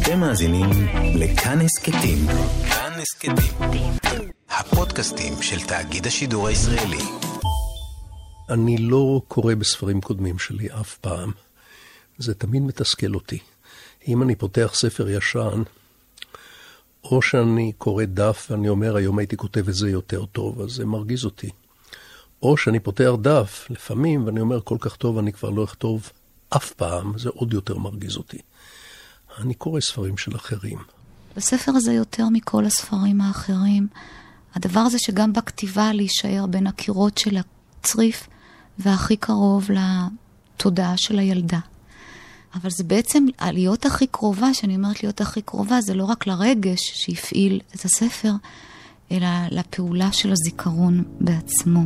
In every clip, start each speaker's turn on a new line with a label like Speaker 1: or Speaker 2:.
Speaker 1: אתם מאזינים לכאן הסכתים. כאן הסכתים. הפודקאסטים של תאגיד השידור הישראלי.
Speaker 2: אני לא קורא בספרים קודמים שלי אף פעם. זה תמיד מתסכל אותי. אם אני פותח ספר ישן, או שאני קורא דף ואני אומר, היום הייתי כותב את זה יותר טוב, אז זה מרגיז אותי. או שאני פותח דף לפעמים ואני אומר, כל כך טוב, אני כבר לא אכתוב אף פעם, זה עוד יותר מרגיז אותי. אני קורא ספרים של אחרים.
Speaker 3: בספר הזה יותר מכל הספרים האחרים, הדבר הזה שגם בכתיבה להישאר בין הקירות של הצריף והכי קרוב לתודעה של הילדה. אבל זה בעצם להיות הכי קרובה, שאני אומרת להיות הכי קרובה, זה לא רק לרגש שהפעיל את הספר, אלא לפעולה של הזיכרון בעצמו.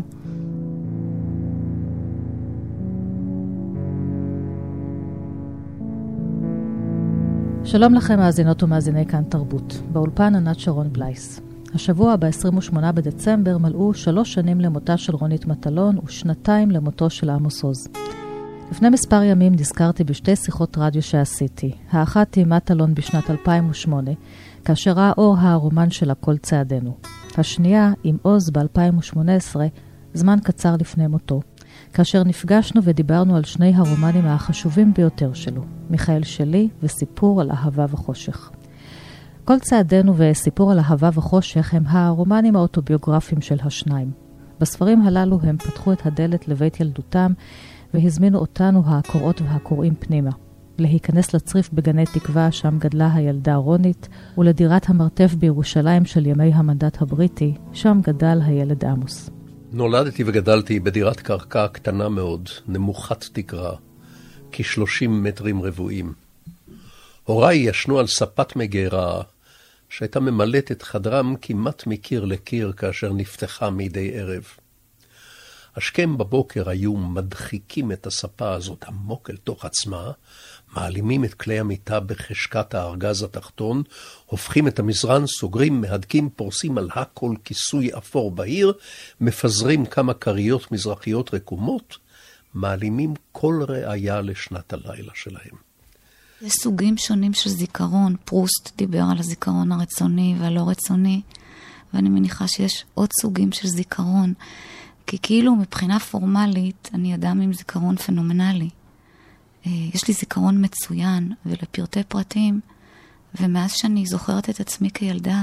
Speaker 4: שלום לכם מאזינות ומאזיני כאן תרבות. באולפן ענת שרון בלייס. השבוע ב-28 בדצמבר מלאו 3 שנים למותה של רונית מטלון ו2 למותו של עמוס עוז. לפני מספר ימים נזכרתי בשתי שיחות רדיו שעשיתי. האחת עם מטלון בשנת 2008, כאשר ראה אור הרומן שלה כל צעדינו. השנייה עם עוז ב-2018, זמן קצר לפני מותו, כאשר נפגשנו ודיברנו על שני הרומנים החשובים ביותר שלו, מיכאל שלי וסיפור על אהבה וחושך. כל צעדינו וסיפור על אהבה וחושך הם הרומנים האוטוביוגרפיים של השניים. בספרים הללו הם פתחו את הדלת לבית ילדותם והזמינו אותנו הקוראות והקוראים פנימה. להיכנס לצריף בגני תקווה שם גדלה הילדה רונית, ולדירת המרתף בירושלים של ימי המנדט הבריטי, שם גדל הילד עמוס.
Speaker 2: נולדתי וגדלתי בדירת קרקע קטנה מאוד, נמוכת תקרה, כ-30 מטרים רבועים. הוריי ישנו על ספת מגירה, שהייתה ממלאת את חדרם כמעט מקיר לקיר כאשר נפתחה מדי ערב. השכם בבוקר היו מדחיקים את הספה הזאת עמוק אל תוך עצמה, מעלימים את כלי המיטה בחשקת הארגז התחתון, הופכים את המזרן, סוגרים, מהדקים, פורסים על הכל כיסוי אפור בהיר, מפזרים כמה קריות מזרחיות רקומות, מעלימים כל ראיה לשנת הלילה שלהם.
Speaker 3: יש סוגים שונים של זיכרון. פרוסט דיבר על הזיכרון הרצוני והלא רצוני, ואני מניחה שיש עוד סוגים של זיכרון. כי כאילו מבחינה פורמלית אני אדם עם זיכרון פנומנלי. יש לי זיכרון מצוין ולפרטי פרטים, ומאז שאני זוכרת את עצמי כילדה,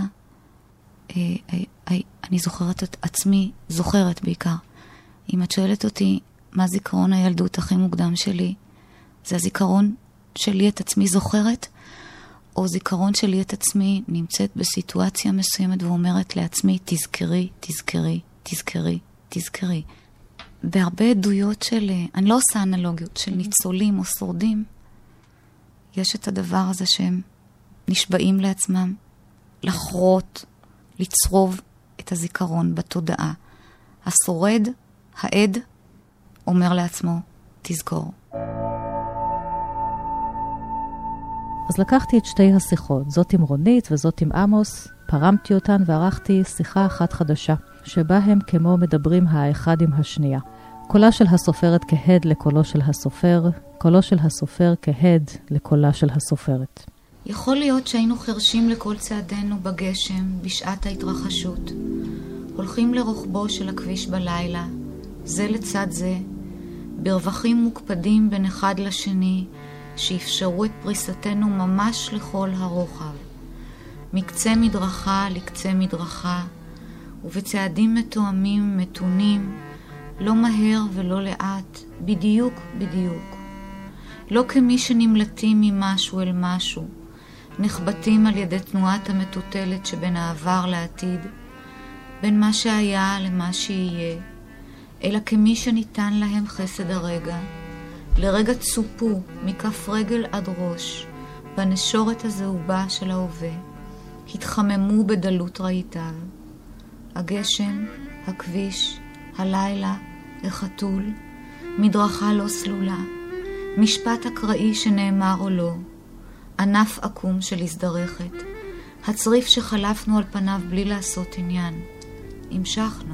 Speaker 3: אני זוכרת את עצמי, זוכרת בעיקר. אם את שואלת אותי מה זיכרון הילדות הכי מוקדם שלי, זה הזיכרון שלי את עצמי זוכרת, או זיכרון שלי את עצמי נמצאת בסיטואציה מסוימת ואומרת לעצמי, תזכרי, תזכרי, תזכרי. תזכרי. בהרבה עדויות של, אני לא עושה אנלוגיות, של ניצולים או שורדים, יש את הדבר הזה שהם נשבעים לעצמם, לחרות, לצרוב את הזיכרון בתודעה. השורד, העד, אומר לעצמו, תזכור.
Speaker 4: אז לקחתי את שתי השיחות, זאת עם רונית וזאת עם עמוס, פרמתי אותן וערכתי שיחה אחת חדשה, שבה הם כמו מדברים האחד עם השנייה. קולה של הסופרת כהד לקולו של הסופר, קולו של הסופר כהד לקולה של הסופרת.
Speaker 3: יכול להיות שהיינו חרשים לכל צעדינו בגשם, בשעת ההתרחשות. הולכים לרוחבו של הכביש בלילה, זה לצד זה, ברווחים מוקפדים בין אחד לשני, שאפשרו את פריסתנו ממש לכל הרוחב. מקצה מדרכה לקצה מדרכה, ובצעדים מתואמים, מתונים, לא מהר ולא לאט, בדיוק בדיוק. לא כמי שנמלטים ממשהו אל משהו, נחבטים על ידי תנועת המטוטלת שבין העבר לעתיד, בין מה שהיה למה שיהיה, אלא כמי שניתן להם חסד הרגע, לרגע צופו מכף רגל עד ראש, בנשורת הזהובה של ההווה, התחממו בדלות ראיתיו. הגשם, הכביש, הלילה, החתול, מדרכה לא סלולה, משפט אקראי שנאמר או לא, ענף עקום של הזדרכת, הצריף שחלפנו על פניו בלי לעשות עניין. המשכנו.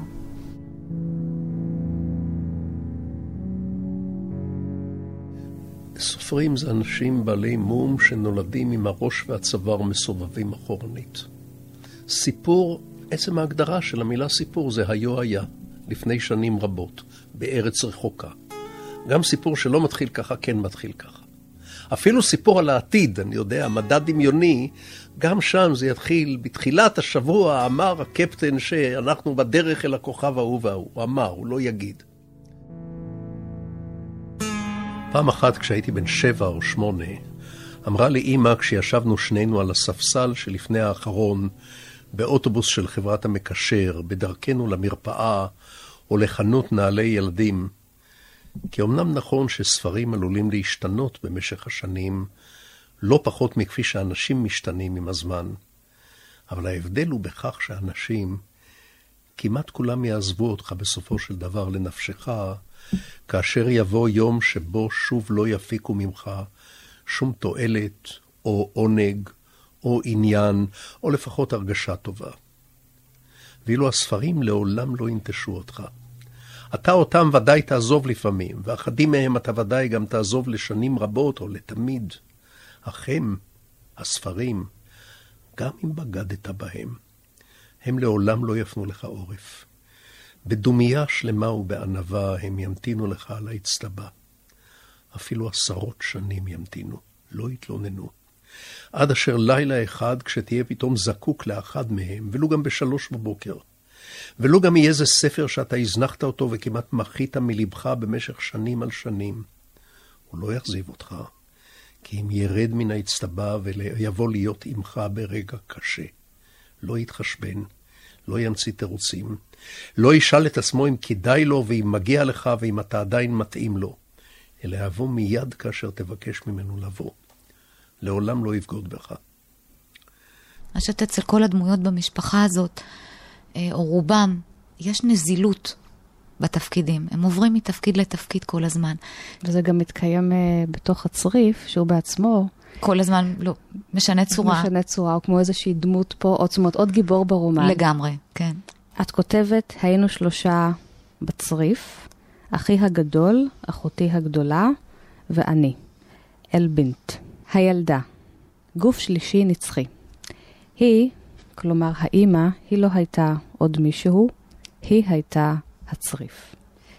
Speaker 2: סופרים זה אנשים בעלי מום שנולדים עם הראש והצוואר מסובבים אחורנית. סיפור, עצם ההגדרה של המילה סיפור זה היה, לפני שנים רבות, בארץ רחוקה. גם סיפור שלא מתחיל ככה, כן מתחיל ככה. אפילו סיפור על העתיד, אני יודע, מדע דמיוני, גם שם זה יתחיל, בתחילת השבוע אמר הקפטן שאנחנו בדרך אל הכוכב ההוא וההוא. הוא אמר, הוא לא יגיד. פעם אחת כשהייתי בן 7 או 8, אמרה לי אמא כשישבנו שנינו על הספסל שלפני האחרון, באוטובוס של חברת המקשר, בדרכנו למרפאה או לחנות נעלי ילדים, כי אמנם נכון שספרים עלולים להשתנות במשך השנים, לא פחות מכפי שאנשים משתנים עם הזמן, אבל ההבדל הוא בכך שאנשים, כמעט כולם יעזבו אותך בסופו של דבר לנפשך, כאשר יבוא יום שבו שוב לא יפיקו ממך שום תועלת או עונג או עניין, או לפחות הרגשה טובה. ואילו הספרים לעולם לא ינטשו אותך. אתה אותם ודאי תעזוב לפעמים, ואחדים מהם אתה ודאי גם תעזוב לשנים רבות או לתמיד. אך הם, הספרים, גם אם בגדת בהם, הם לעולם לא יפנו לך עורף. בדומיה שלמה ובענווה הם ימתינו לך על האצטבה. אפילו 10 שנים ימתינו, לא יתלוננו. עד אשר לילה אחד כשתהיה פתאום זקוק לאחד מהם, ולו גם ב3 בבוקר. ולו גם יהיה זה ספר שאתה הזנחת אותו וכמעט מחית מלבך במשך שנים על שנים. הוא לא יחזיב אותך, כי אם ירד מן האצטבה ויבוא להיות עמך ברגע קשה. לא יתחשבן, לא ימציא תירוצים, לא ישאל את עצמו אם כדאי לו ואם מגיע לך ואם אתה עדיין מתאים לו, אלא יבוא מיד כאשר תבקש ממנו לבוא. לעולם לא יבגוד בך.
Speaker 3: אני חושבת אצל כל הדמויות במשפחה הזאת, או רובם, יש נזילות בתפקידים. הם עוברים מתפקיד לתפקיד כל הזמן.
Speaker 4: וזה גם מתקיים בתוך הצריף, שהוא בעצמו
Speaker 3: כל הזמן לא, משנה צורה.
Speaker 4: משנה צורה, או כמו איזושהי דמות פה, או זאת עוד גיבור ברומן.
Speaker 3: לגמרי, כן.
Speaker 4: את כותבת, היינו 3 בצריף, אחי הגדול, אחותי הגדולה, ואני. אלבינט. הילדה. גוף שלישי נצחי. היא, כלומר האמא, היא לא הייתה עוד מישהו, היא הייתה הצריף.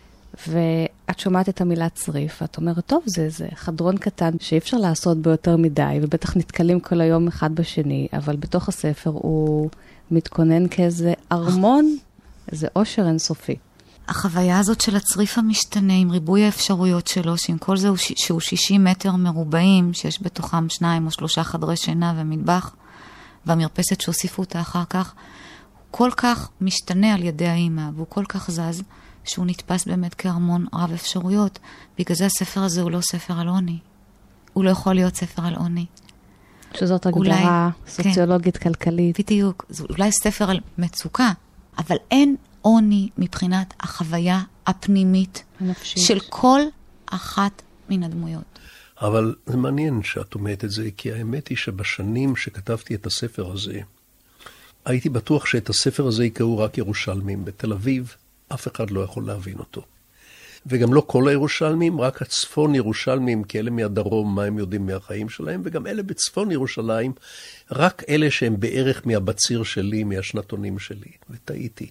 Speaker 4: ואת שומעת את המילה צריף, ואת אומרת, טוב, זה חדרון קטן שאי אפשר לעשות בו יותר מדי, ובטח נתקלים כל היום אחד בשני, אבל בתוך הספר הוא מתכונן כאיזה ארמון, איזה עושר אינסופי.
Speaker 3: החוויה הזאת של הצריף המשתנה, עם ריבוי האפשרויות שלו, שעם כל זה שהוא 60 מטר מרובעים, שיש בתוכם 2 או 3 חדרי שינה ומטבח, והמרפסת שהוסיפו אותה אחר כך, הוא כל כך משתנה על ידי האמא, והוא כל כך זז, שהוא נתפס באמת כהרמון רב אפשרויות. בגלל זה הספר הזה הוא לא ספר על עוני. הוא לא יכול להיות ספר על עוני.
Speaker 4: שזאת הגדרה סוציולוגית, כן, כלכלית.
Speaker 3: בדיוק. זה אולי ספר על מצוקה, אבל אין עוני מבחינת החוויה הפנימית הנפשית של כל אחת מן הדמויות.
Speaker 2: אבל זה מעניין שאת אומרת את זה, כי האמת היא שבשנים שכתבתי את הספר הזה, הייתי בטוח שאת הספר הזה יקראו רק ירושלמים. בתל אביב אף אחד לא יכול להבין אותו. וגם לא כל הירושלמים, רק הצפון ירושלמים, כי אלה מהדרום, מה הם יודעים מהחיים שלהם, וגם אלה בצפון ירושלים, רק אלה שהם בערך מהבציר שלי, מהשנתונים שלי. וטעיתי.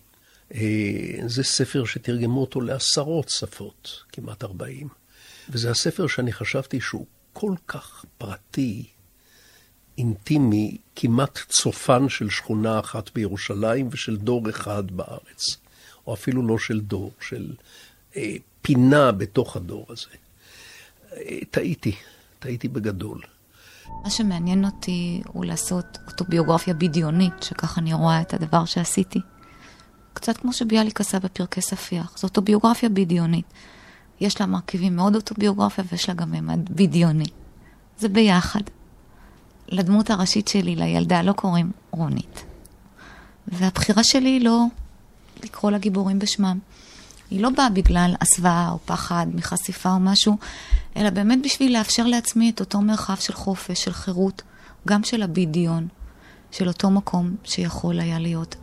Speaker 2: זה ספר שתרגמו אותו ל10 שפות, כמעט 40. וזה הספר שאני חשבתי שהוא כל כך פרטי, אינטימי, כמעט צופן של שכונה אחת בירושלים ושל דור אחד בארץ. או אפילו לא של דור, של פינה בתוך הדור הזה. טעיתי בגדול.
Speaker 3: מה שמעניין אותי הוא לעשות אוטוביוגרפיה בדיונית, שככה אני רואה את הדבר שעשיתי. קצת כמו שביאליק עשה בפרקי ספיח. זו אוטוביוגרפיה בדיונית. יש לה מרכיבים מאוד אוטוביוגרפיה, ויש לה גם ממד בדיוני. זה ביחד. לדמות הראשית שלי, לילדה, לא קוראים רונית. והבחירה שלי היא לא לקרוא לגיבורים בשמם. היא לא באה בגלל הסוואה או פחד מחשיפה או משהו, אלא באמת בשביל לאפשר לעצמי את אותו מרחב של חופש, של חירות, גם של הבדיון, של אותו מקום שיכול היה להיות.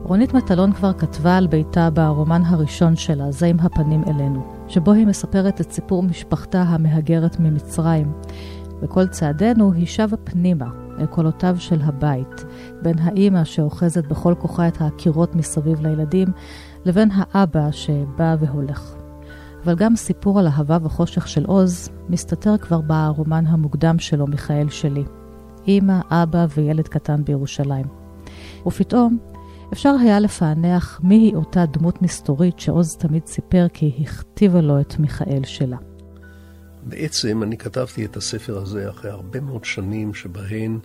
Speaker 4: רונית מטלון כבר כתבה על ביתה ברומן הראשון שלה, זה עם הפנים אלינו, שבו היא מספרת את סיפור משפחתה המהגרת ממצרים. בכל צעדינו היא שבה פנימה אל קולותיו של הבית, בין האמא שאוחזת בכל כוחה את הקירות מסביב לילדים, לבין האבא שבא והולך. אבל גם סיפור על אהבה וחושך של עוז מסתתר כבר ברומן המוקדם שלו, מיכאל שלי. אמא, אבא וילד קטן בירושלים. ופתאום אפשר היה לפענח מי היא אותה דמות מסתורית שעוז תמיד סיפר כי הכתיבה לו את מיכאל שלה.
Speaker 2: בעצם אני כתבתי את הספר הזה אחרי הרבה מאוד שנים שבהן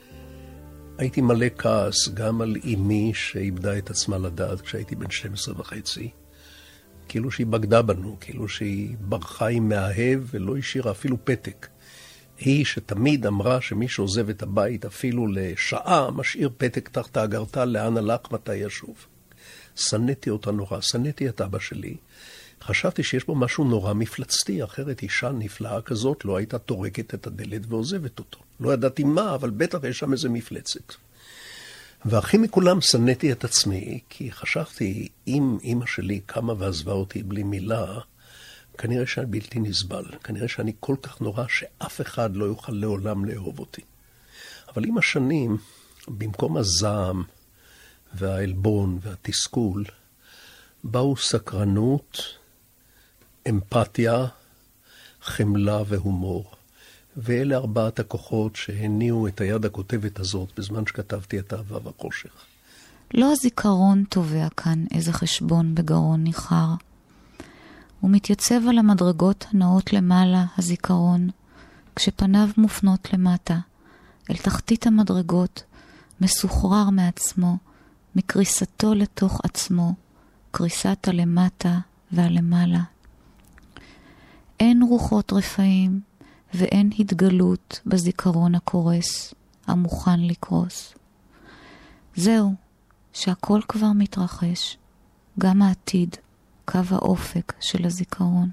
Speaker 2: הייתי מלא כעס גם על אמי שאיבדה את עצמה לדעת כשהייתי בן 12.5. כאילו שהיא בגדה בנו, כאילו שהיא ברחה עם מאהב ולא השאירה אפילו פתק. היא שתמיד אמרה שמי שעוזב את הבית אפילו לשעה משאיר פתק תחת האגרטל לאן הלך מתי ישוב. שנאתי אותה נורא, שנאתי את אבא שלי. חשבתי שיש בו משהו נורא מפלצתי, אחרת אישה נפלאה כזאת לא הייתה טורקת את הדלת ועוזבת אותו. לא ידעתי מה, אבל בטח יש שם איזה מפלצת. והכי מכולם שנאתי את עצמי, כי חשבתי, אם אמא שלי קמה ועזבה אותי בלי מילה, כנראה שאני בלתי נסבל. כנראה שאני כל כך נורא שאף אחד לא יוכל לעולם לאהוב אותי. אבל עם השנים, במקום הזעם והעלבון והתסכול, באו סקרנות, אמפתיה, חמלה והומור. ואלה 4 הכוחות שהניעו את היד הכותבת הזאת בזמן שכתבתי את אהבה וחושך.
Speaker 3: לא הזיכרון תובע כאן איזה חשבון בגרון ניחר. הוא מתייצב על המדרגות הנאות למעלה, הזיכרון, כשפניו מופנות למטה, אל תחתית המדרגות, מסוחרר מעצמו, מקריסתו לתוך עצמו, קריסת הלמטה והלמעלה. אין רוחות רפאים ואין התגלות בזיכרון הקורס, המוכן לקרוס. זהו, שהכל כבר מתרחש, גם העתיד, קו האופק של הזיכרון.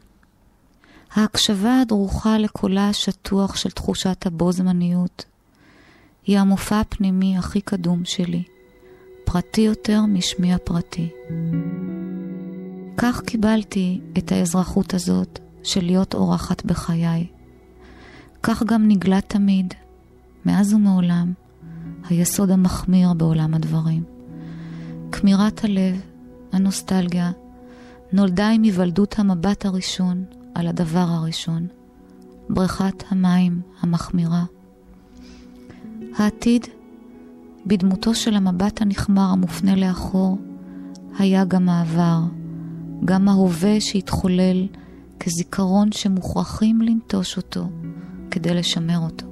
Speaker 3: ההקשבה הדרוכה לקולה השטוח של תחושת הבו-זמניות, היא המופע הפנימי הכי קדום שלי, פרטי יותר משמי הפרטי. כך קיבלתי את האזרחות הזאת של להיות אורחת בחיי. כך גם נגלה תמיד, מאז ומעולם, היסוד המחמיר בעולם הדברים. כמירת הלב, הנוסטלגיה, נולדה עם היוולדות המבט הראשון על הדבר הראשון, בריכת המים המחמירה. העתיד, בדמותו של המבט הנחמר המופנה לאחור, היה גם העבר, גם ההווה שהתחולל כזיכרון שמוכרחים לנטוש אותו כדי לשמר אותו.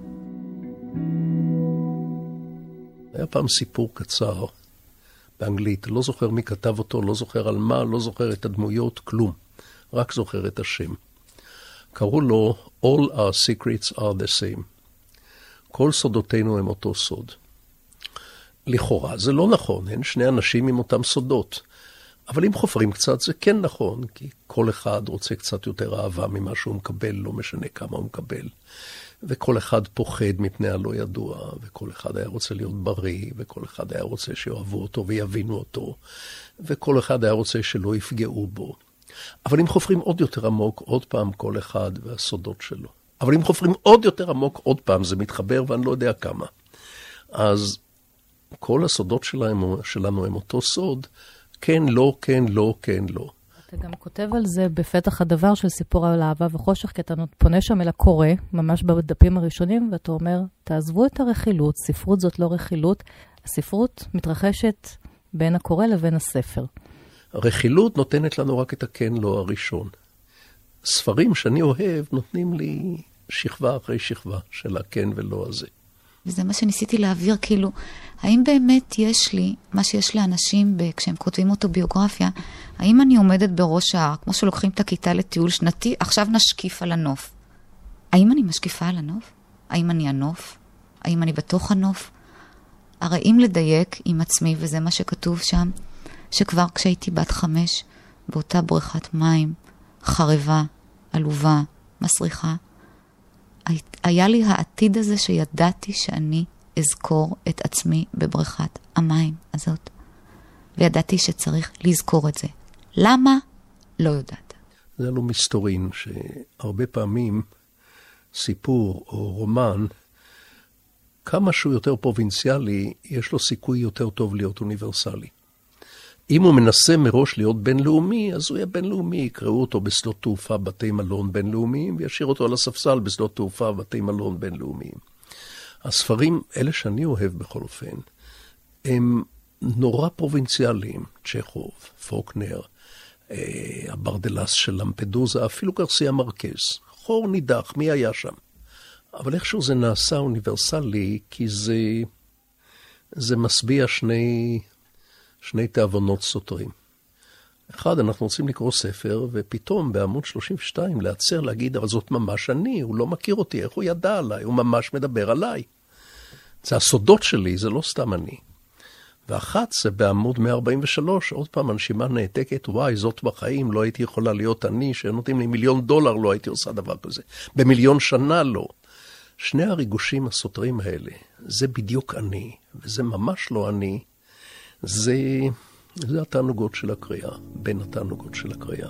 Speaker 2: היה פעם סיפור קצר באנגלית, לא זוכר מי כתב אותו, לא זוכר על מה, לא זוכר את הדמויות, כלום. רק זוכר את השם. קראו לו All our secrets are the same. כל סודותינו הם אותו סוד. לכאורה זה לא נכון, אין שני אנשים עם אותם סודות. אבל אם חופרים קצת זה כן נכון, כי כל אחד רוצה קצת יותר אהבה ממה שהוא מקבל, לא משנה כמה הוא מקבל. וכל אחד פוחד מפני הלא ידוע, וכל אחד היה רוצה להיות בריא, וכל אחד היה רוצה שאוהבו אותו ויבינו אותו, וכל אחד היה רוצה שלא יפגעו בו. אבל אם חופרים עוד יותר עמוק, עוד פעם כל אחד והסודות שלו. אבל אם חופרים עוד יותר עמוק, עוד פעם זה מתחבר ואני לא יודע כמה. אז כל הסודות שלנו הם אותו סוד, כן, לא, כן, לא, כן, לא.
Speaker 4: אתה גם כותב על זה בפתח הדבר של סיפור על אהבה וחושך, כי אתה פונה שם אל הקורא, ממש בדפים הראשונים, ואתה אומר, תעזבו את הרכילות, ספרות זאת לא רכילות, הספרות מתרחשת בין הקורא לבין הספר.
Speaker 2: הרכילות נותנת לנו רק את הכן לא הראשון. ספרים שאני אוהב נותנים לי שכבה אחרי שכבה של הכן ולא הזה.
Speaker 3: וזה מה שניסיתי להעביר, כאילו, האם באמת יש לי, מה שיש לאנשים כשהם כותבים אוטוביוגרפיה, האם אני עומדת בראש ההר, כמו שלוקחים את הכיתה לטיול שנתי, עכשיו נשקיף על הנוף. האם אני משקיפה על הנוף? האם אני הנוף? האם אני בתוך הנוף? הרי אם לדייק עם עצמי, וזה מה שכתוב שם, שכבר כשהייתי בת 5, באותה בריכת מים, חרבה, עלובה, מסריחה, היה לי העתיד הזה שידעתי שאני אזכור את עצמי בבריכת המים הזאת. וידעתי שצריך לזכור את זה. למה? לא יודעת.
Speaker 2: זה לא מסתורין, שהרבה פעמים סיפור או רומן, כמה שהוא יותר פרובינציאלי, יש לו סיכוי יותר טוב להיות אוניברסלי. אם הוא מנסה מראש להיות בינלאומי, אז הוא יהיה בינלאומי, יקראו אותו בשדות תעופה, בתי מלון בינלאומיים, וישאיר אותו על הספסל בשדות תעופה, בתי מלון בינלאומיים. הספרים, אלה שאני אוהב בכל אופן, הם נורא פרובינציאליים, צ'כוב, פוקנר, הברדלס של למפדוזה, אפילו גרסיה מרקס, חור נידח, מי היה שם? אבל איכשהו זה נעשה אוניברסלי, כי זה משביע שני תאבונות סותרים. אחד, אנחנו רוצים לקרוא ספר, ופתאום בעמוד 32 לעצר להגיד, אבל זאת ממש אני, הוא לא מכיר אותי, איך הוא ידע עליי, הוא ממש מדבר עליי. זה הסודות שלי, זה לא סתם אני. ואחת זה בעמוד 143, עוד פעם הנשימה נעתקת, וואי, זאת בחיים, לא הייתי יכולה להיות אני, שנותנים לי $1,000,000, לא הייתי עושה דבר כזה. ב1,000,000 שנה לא. שני הריגושים הסותרים האלה, זה בדיוק אני, וזה ממש לא אני, זה התענוגות של הקריאה, בין התענוגות של הקריאה.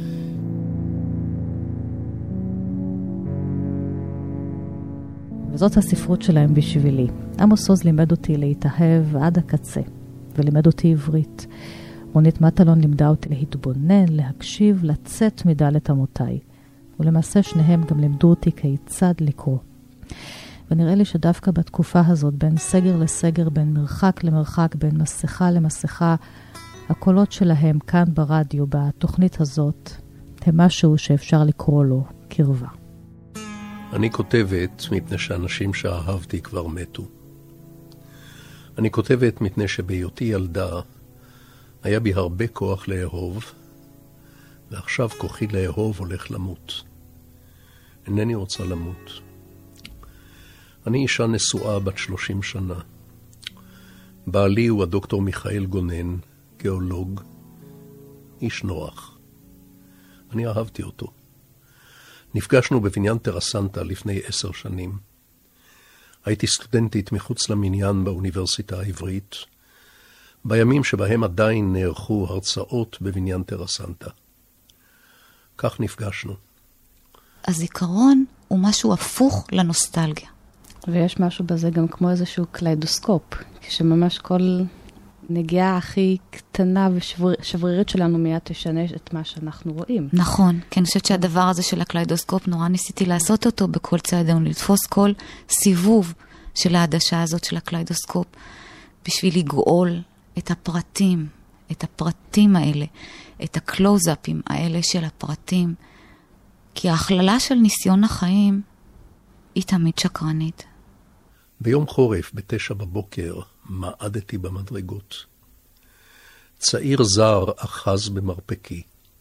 Speaker 4: וזאת הספרות שלהם בשבילי. עמוס עוז לימד אותי להתאהב עד הקצה, ולימד אותי עברית. רונית מטלון לימדה אותי להתבונן, להקשיב, לצאת מדלת אמותיי. ולמעשה שניהם גם לימדו אותי כיצד לקרוא. ונראה לי שדווקא בתקופה הזאת, בין סגר לסגר, בין מרחק למרחק, בין מסכה למסכה, הקולות שלהם כאן ברדיו, בתוכנית הזאת, הם משהו שאפשר לקרוא לו קרבה.
Speaker 2: אני כותבת מפני שאנשים שאהבתי כבר מתו. אני כותבת מפני שבהיותי ילדה היה בי הרבה כוח לאהוב, ועכשיו כוחי לאהוב הולך למות. אינני רוצה למות. אני אישה נשואה בת 30 שנה. בעלי הוא הדוקטור מיכאל גונן, גיאולוג, איש נוח. אני אהבתי אותו. נפגשנו בבניין טרסנטה לפני 10 שנים. הייתי סטודנטית מחוץ למניין באוניברסיטה העברית, בימים שבהם עדיין נערכו הרצאות בבניין טרסנטה. כך נפגשנו.
Speaker 3: הזיכרון הוא משהו הפוך לנוסטלגיה.
Speaker 5: ויש משהו בזה גם כמו איזשהו קליידוסקופ, כשממש כל נגיעה הכי קטנה ושברירית שלנו מיד תשנה את מה שאנחנו רואים.
Speaker 3: נכון, כי אני חושבת שהדבר הזה של הקליידוסקופ, נורא ניסיתי לעשות אותו בכל צעדינו, לתפוס כל סיבוב של העדשה הזאת של הקליידוסקופ, בשביל לגאול את הפרטים האלה, את הקלוזאפים האלה של הפרטים, כי ההכללה של ניסיון החיים היא תמיד שקרנית.
Speaker 2: ביום חורף, 9 בבוקר, מעדתי במדרגות. צעיר זר אחז במרפקי.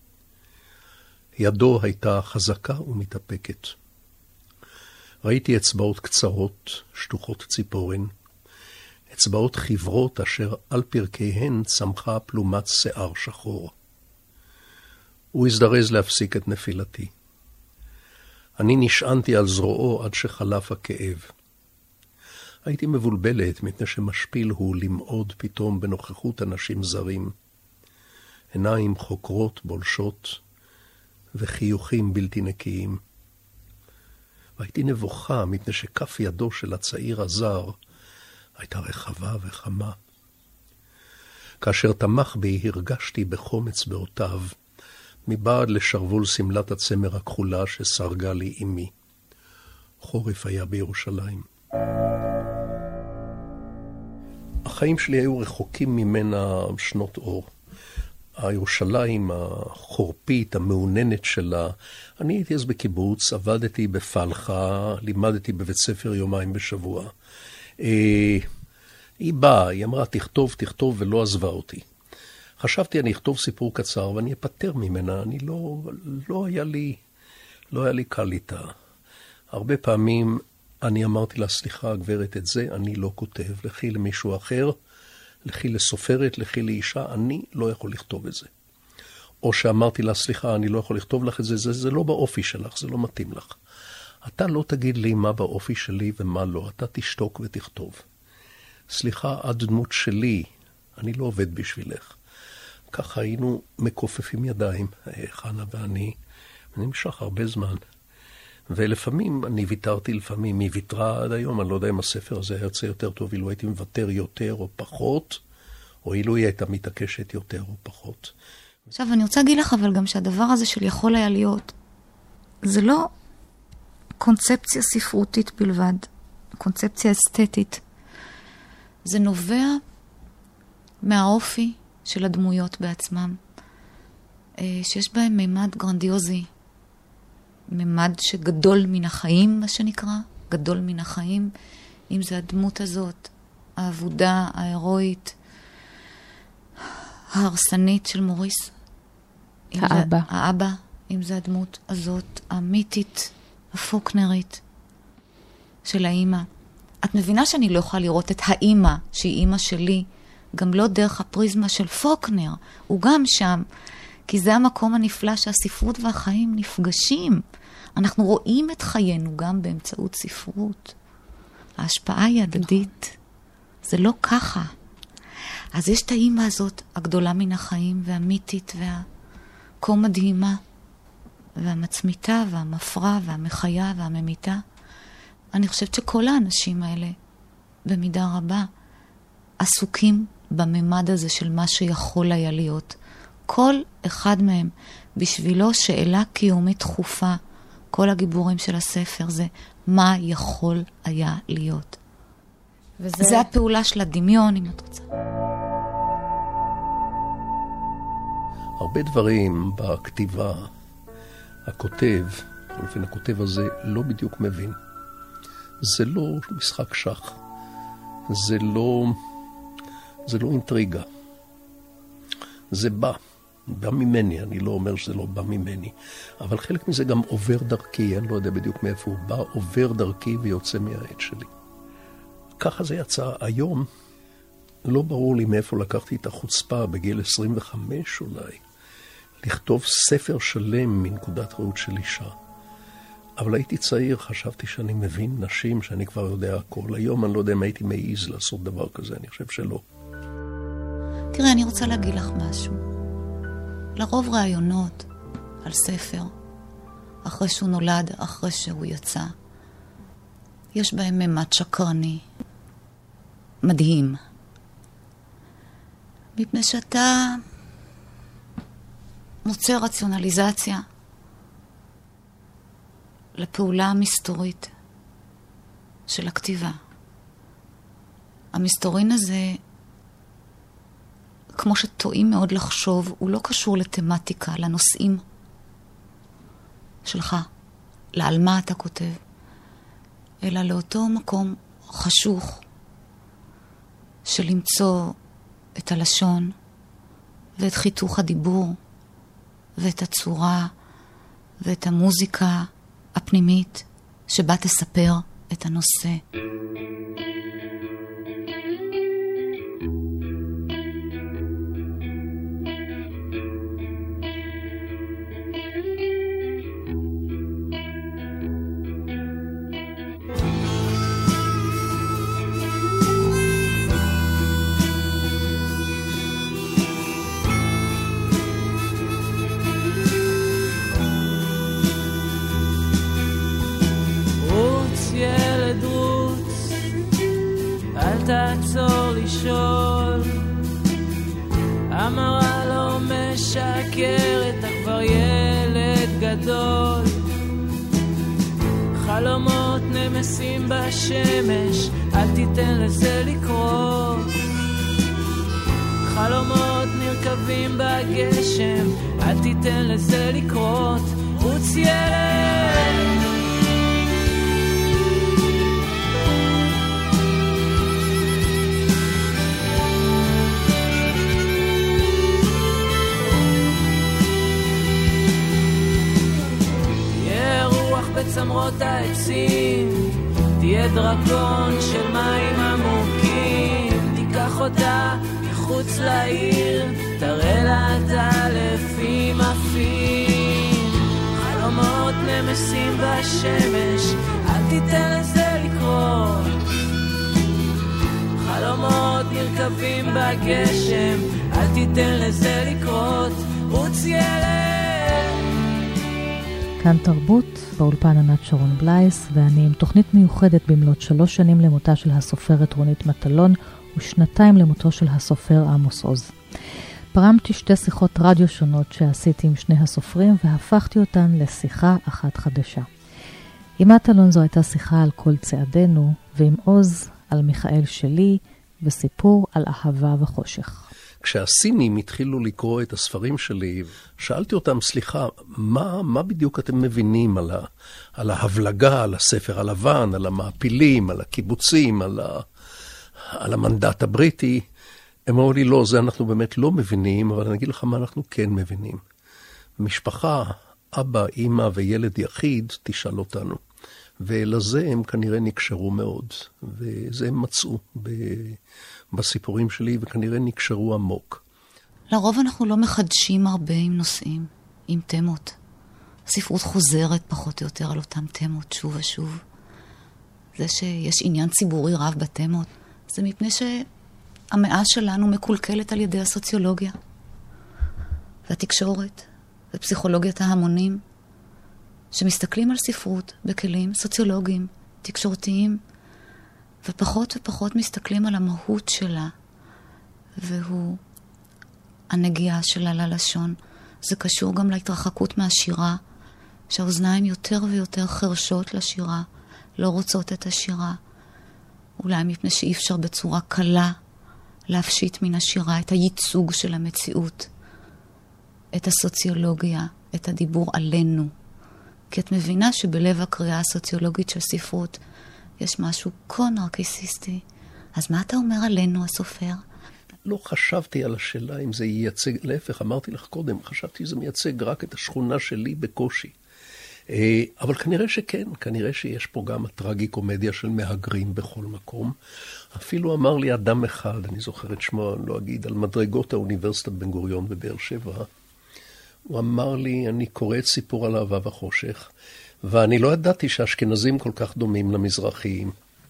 Speaker 2: ידו הייתה חזקה ומתאפקת. ראיתי אצבעות קצרות, שטוחות ציפורן, אצבעות חברות אשר על פרקיהן צמחה פלומת שיער שחור. הוא הזדרז להפסיק את נפילתי. אני נשענתי על זרועו עד שחלף הכאב. הייתי מבולבלת מפני שמשפיל הוא למעוד פתאום בנוכחות אנשים זרים. עיניים חוקרות בולשות וחיוכים בלתי נקיים. והייתי נבוכה מפני שכף ידו של הצעיר הזר הייתה רחבה וחמה. כאשר תמך בי הרגשתי בחומץ באותיו, מבעד לשרבול סמלת הצמר הכחולה שסרגה לי אמי. חורף היה בירושלים. החיים שלי היו רחוקים ממנה שנות אור. הירושלים החורפית, המעוננת שלה, אני הייתי אז בקיבוץ, עבדתי בפלחה, לימדתי בבית ספר יומיים בשבוע. היא באה, היא אמרה, תכתוב, ולא עזבה אותי. חשבתי, אני אכתוב סיפור קצר, ואני אפטר ממנה, לא היה לי קל איתה. הרבה פעמים אני אמרתי לה, סליחה, גברת, את זה אני לא כותב, לכי למישהו אחר, לכי לסופרת, לכי לאישה, אני לא יכול לכתוב את זה. או שאמרתי לה, סליחה, אני לא יכול לכתוב לך את זה, זה לא באופי שלך, זה לא מתאים לך. אתה לא תגיד לי מה באופי שלי ומה לא, אתה תשתוק ותכתוב. סליחה, הדמות שלי אני לא עובד בשבילך. ככה היינו מקופפים ידיים, חנה ואני, ונמשך הרבה זמן. ולפעמים אני ויתרתי, לפעמים היא ויתרה עד היום, אני לא יודע אם הספר הזה יוצא יותר טוב, אילו הייתי מוותר יותר או פחות, או אילו היא הייתה מתעקשת יותר או פחות.
Speaker 3: עכשיו, אני רוצה להגיד לך, אבל גם שהדבר הזה של יכול היה להיות, זה לא קונספציה ספרותית בלבד, קונספציה אסתטית. זה נובע מהאופי של הדמויות בעצמם, שיש בהם מימד גרנדיוזי, מימד שגדול מן החיים, מה שנקרא, גדול מן החיים, אם זה הדמות הזאת, העבודה, ההירואית, ההרסנית של מוריס. האבא, אם זה הדמות הזאת, המיתית, הפוקנרית של האמא. את מבינה שאני לא יכולה לראות את האמא, שהיא אמא שלי, גם לא דרך הפריזמה של פוקנר, הוא גם שם, כי זה המקום הנפלא שהספרות והחיים נפגשים. אנחנו רואים את חיינו גם באמצעות ספרות. ההשפעה היא הדדית. זה לא ככה. אז יש את האמא הזאת, הגדולה מן החיים, והמיתית, והכה מדהימה, והמצמיתה, והמפרה, והמחיה, והממיתה. אני חושבת שכל האנשים האלה, במידה רבה, עסוקים בממד הזה של מה שיכול היה להיות. כל אחד מהם, בשבילו שאלה קיומית דחופה, כל הגיבורים של הספר זה, מה יכול היה להיות. זה הפעולה של הדמיון, אם את רוצה.
Speaker 2: הרבה דברים בכתיבה, הכותב הזה לא בדיוק מבין. זה לא משחק שח. זה לא אינטריגה. זה בא ממני, אני לא אומר שזה לא בא ממני, אבל חלק מזה גם עובר דרכי, אני לא יודע בדיוק מאיפה הוא בא, עובר דרכי ויוצא מהעט שלי. ככה זה יצא היום. לא ברור לי מאיפה לקחתי את החוצפה בגיל 25 אולי, לכתוב ספר שלם מנקודת ראות של אישה. אבל הייתי צעיר, חשבתי שאני מבין נשים, שאני כבר יודע הכל. היום אני לא יודע אם הייתי מעיז לעשות דבר כזה, אני חושב שלא.
Speaker 3: תראה, אני רוצה להגיד לך משהו. לרוב רעיונות על ספר, אחרי שהוא נולד, אחרי שהוא יצא, יש בהם ממד שקרני, מדהים. מפני שאתה מוצא רציונליזציה לפעולה המסתורית של הכתיבה. המסתורין הזה, כמו שטועים מאוד לחשוב, הוא לא קשור לתמטיקה, לנושאים שלך, לעל מה אתה כותב, אלא לאותו מקום חשוך של למצוא את הלשון ואת חיתוך הדיבור ואת הצורה ואת המוזיקה הפנימית שבה תספר את הנושא.
Speaker 6: תעצור לשאול, המראה לא משקרת, אתה כבר ילד גדול. חלומות נמסים בשמש, אל תיתן לזה לקרות. חלומות נרכבים בגשם, אל תיתן לזה לקרות. רוץ ילד, בצמרות העצים, תהיה דרקון של מים עמוקים, תיקח אותה מחוץ לעיר, תראה לה את האלפים עפים. חלומות נמסים בשמש, אל תיתן לזה לקרות. חלומות נרכבים בגשם, אל תיתן לזה לקרות, רוץ ילד.
Speaker 4: כאן תרבות, באולפן ענת שרון בלייס, ואני עם תוכנית מיוחדת במלאת 3 שנים למותה של הסופרת רונית מטלון, ו2 למותו של הסופר עמוס עוז. פרמתי 2 שיחות רדיו שונות שעשיתי עם שני הסופרים, והפכתי אותן לשיחה אחת חדשה. עם מטלון זו הייתה שיחה על כל צעדינו, ועם עוז על מיכאל שלי, וסיפור על אהבה וחושך.
Speaker 2: כשהסינים התחילו לקרוא את הספרים שלי, שאלתי אותם, סליחה, מה בדיוק אתם מבינים על ההבלגה, על הספר הלבן, על המעפילים, על הקיבוצים, על המנדט הבריטי? הם אמרו לי, לא, זה אנחנו באמת לא מבינים, אבל אני אגיד לך מה אנחנו כן מבינים. משפחה, אבא, אמא וילד יחיד, תשאל אותנו. ולזה הם כנראה נקשרו מאוד, וזה הם מצאו בסיפורים שלי, וכנראה נקשרו עמוק.
Speaker 3: לרוב אנחנו לא מחדשים הרבה עם נושאים, עם תמות. הספרות חוזרת פחות או יותר על אותם תמות שוב ושוב. זה שיש עניין ציבורי רב בתמות, זה מפני שהמאה שלנו מקולקלת על ידי הסוציולוגיה, והתקשורת, ופסיכולוגיית ההמונים, שמסתכלים על ספרות בכלים סוציולוגיים, תקשורתיים, ופחות ופחות מסתכלים על המהות שלה, והוא הנגיעה שלה ללשון. זה קשור גם להתרחקות מהשירה, שהאוזניים יותר ויותר חרשות לשירה, לא רוצות את השירה. אולי מפני שאי אפשר בצורה קלה להפשיט מן השירה את הייצוג של המציאות, את הסוציולוגיה, את הדיבור עלינו. כי את מבינה שבלב הקריאה הסוציולוגית של ספרות יש משהו כה נרקיסיסטי. אז מה אתה אומר עלינו, הסופר?
Speaker 2: לא חשבתי על השאלה אם זה ייצג, להפך, אמרתי לך קודם, חשבתי שזה מייצג רק את השכונה שלי בקושי. אבל כנראה שכן, כנראה שיש פה גם הטרגי-קומדיה של מהגרים בכל מקום. אפילו אמר לי אדם אחד, אני זוכר את שמו, אני לא אגיד, על מדרגות האוניברסיטת בן גוריון בבאר שבע. הוא אמר לי, אני קורא את סיפור על אהבה וחושך, ואני לא ידעתי שהאשכנזים כל כך דומים למזרחיים.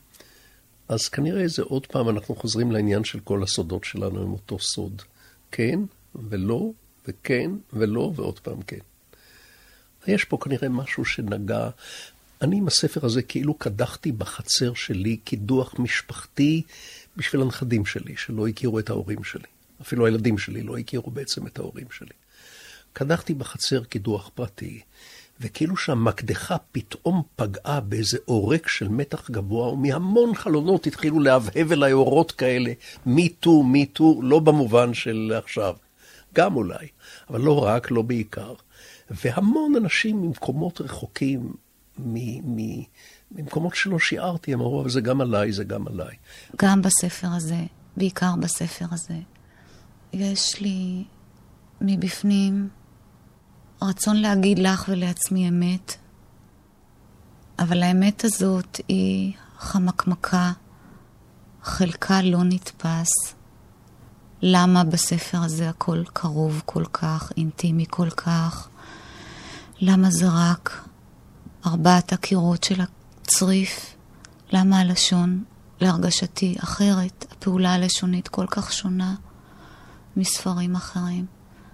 Speaker 2: אז כנראה זה עוד פעם אנחנו חוזרים לעניין של כל הסודות שלנו עם אותו סוד. כן ולא, וכן ולא, ועוד פעם כן. יש פה כנראה משהו שנגע. אני עם הספר הזה כאילו קדחתי בחצר שלי קידוח משפחתי בשביל הנכדים שלי, שלא הכירו את ההורים שלי. אפילו הילדים שלי לא הכירו בעצם את ההורים שלי. קדחתי בחצר קידוח פרטי, וכאילו שהמקדחה פתאום פגעה באיזה עורק של מתח גבוה, ומהמון חלונות התחילו להבהב אליי אורות כאלה, מיטו, לא במובן של עכשיו, גם אולי, אבל לא רק, לא בעיקר. והמון אנשים ממקומות רחוקים, ממקומות שלא שיערתי, הם אמרו, אבל זה גם עליי, זה גם עליי.
Speaker 3: גם בספר הזה, בעיקר בספר הזה, יש לי מבפנים רצון להגיד לך ולעצמי אמת, אבל האמת הזאת היא חמקמקה, חלקה לא נתפס. למה בספר הזה הכל קרוב כל כך, אינטימי כל כך? למה זה רק 4 הקירות של הצריף? למה הלשון להרגשתי אחרת? הפעולה הלשונית כל כך שונה מספרים אחרים.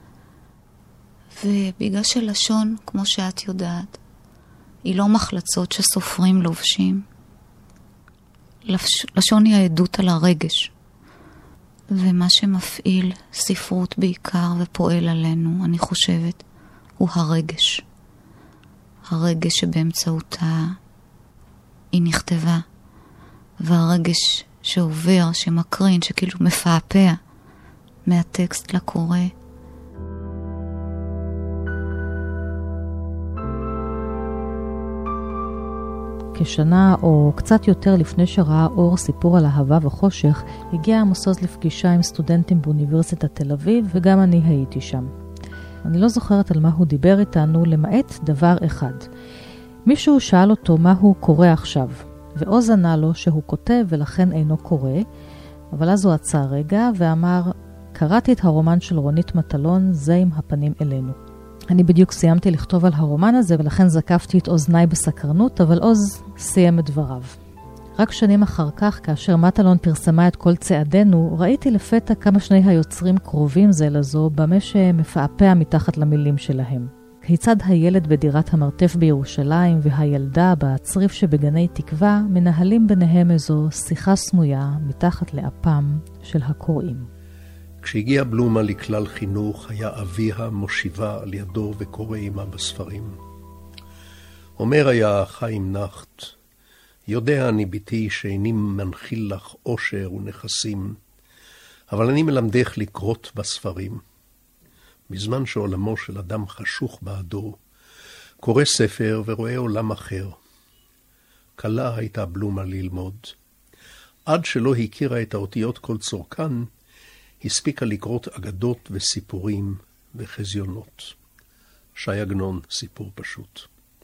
Speaker 3: ובגלל שלשון, כמו שאת יודעת, היא לא מחלצות שסופרים לובשים. לשון היא העדות על הרגש. ומה שמפעיל ספרות בעיקר ופועל עלינו, אני חושבת, הוא הרגש. הרגש שבאמצעותה היא נכתבה. והרגש שעובר, שמקרין, שכאילו מפעפע מהטקסט לקורא.
Speaker 4: כשנה או קצת יותר לפני שראה אור סיפור על אהבה וחושך, הגיע עמוס עוז לפגישה עם סטודנטים באוניברסיטת תל אביב, וגם אני הייתי שם. אני לא זוכרת על מה הוא דיבר איתנו, למעט דבר אחד. מישהו שאל אותו מה הוא קורא עכשיו, ועוז ענה לו שהוא כותב ולכן אינו קורא, אבל אז הוא עצר רגע ואמר, קראתי את הרומן של רונית מטלון, זה עם הפנים אלינו. אני בדיוק סיימתי לכתוב על הרומן הזה, ולכן זקפתי את אוזניי בסקרנות, אבל עוז סיים את דבריו. רק שנים אחר כך, כאשר מטלון פרסמה את כל צעדינו, ראיתי לפתע כמה שני היוצרים קרובים זה לזו, במה שמפעפע מתחת למילים שלהם. כיצד הילד בדירת המרתף בירושלים והילדה בצריף שבגני תקווה מנהלים ביניהם איזו שיחה סמויה מתחת לאפם של הקוראים.
Speaker 2: כשהגיע בלומה לכלל חינוך, היה אביה מושיבה על ידו וקורא עמה בספרים. אומר היה חיים נחט, יודע אני ביתי שאיני מנחיל לך עושר ונכסים, אבל אני מלמדך לקרות בספרים. בזמן שעולמו של אדם חשוך בעדו, קורא ספר ורואה עולם אחר. קלה הייתה בלומה ללמוד. עד שלא הכירה את האותיות כל צורכן, הספיקה לקרות אגדות וסיפורים וחזיונות. שי עגנון, סיפור פשוט.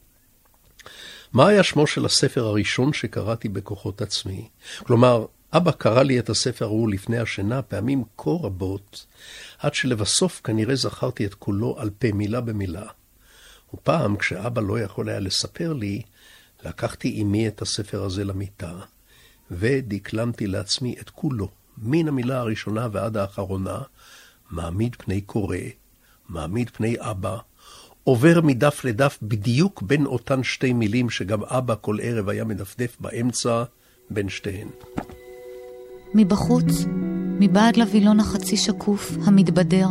Speaker 2: מה היה שמו של הספר הראשון שקראתי בכוחות עצמי? כלומר, אבא קרא לי את הספר ההוא לפני השינה פעמים כה רבות, עד שלבסוף כנראה זכרתי את כולו על פה מילה במילה. ופעם, כשאבא לא יכול היה לספר לי, לקחתי עמי את הספר הזה למיטה, ודקלמתי לעצמי את כולו, מן המילה הראשונה ועד האחרונה, מעמיד פני קורא, מעמיד פני אבא, עובר מדף לדף בדיוק בין אותן שתי מילים שגם אבא כל ערב היה מדפדף באמצע בין שתיהן.
Speaker 3: מבחוץ, מבעד לווילון החצי שקוף, המתבדר,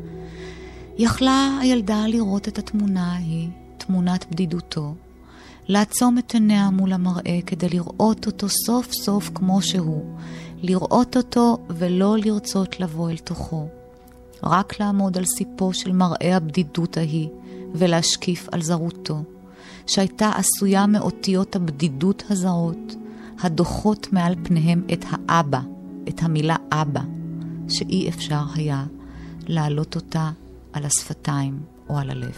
Speaker 3: יכלה הילדה לראות את התמונה ההיא, תמונת בדידותו, לעצום את עיניה מול המראה כדי לראות אותו סוף סוף כמו שהוא, לראות אותו ולא לרצות לבוא אל תוכו, רק לעמוד על סיפו של מראה הבדידות ההיא ולהשקיף על זרותו, שהייתה עשויה מאותיות הבדידות הזרות, הדוחות מעל פניהם את האבא, את המילה אבא, שאי אפשר היה להעלות אותה על השפתיים או על הלב.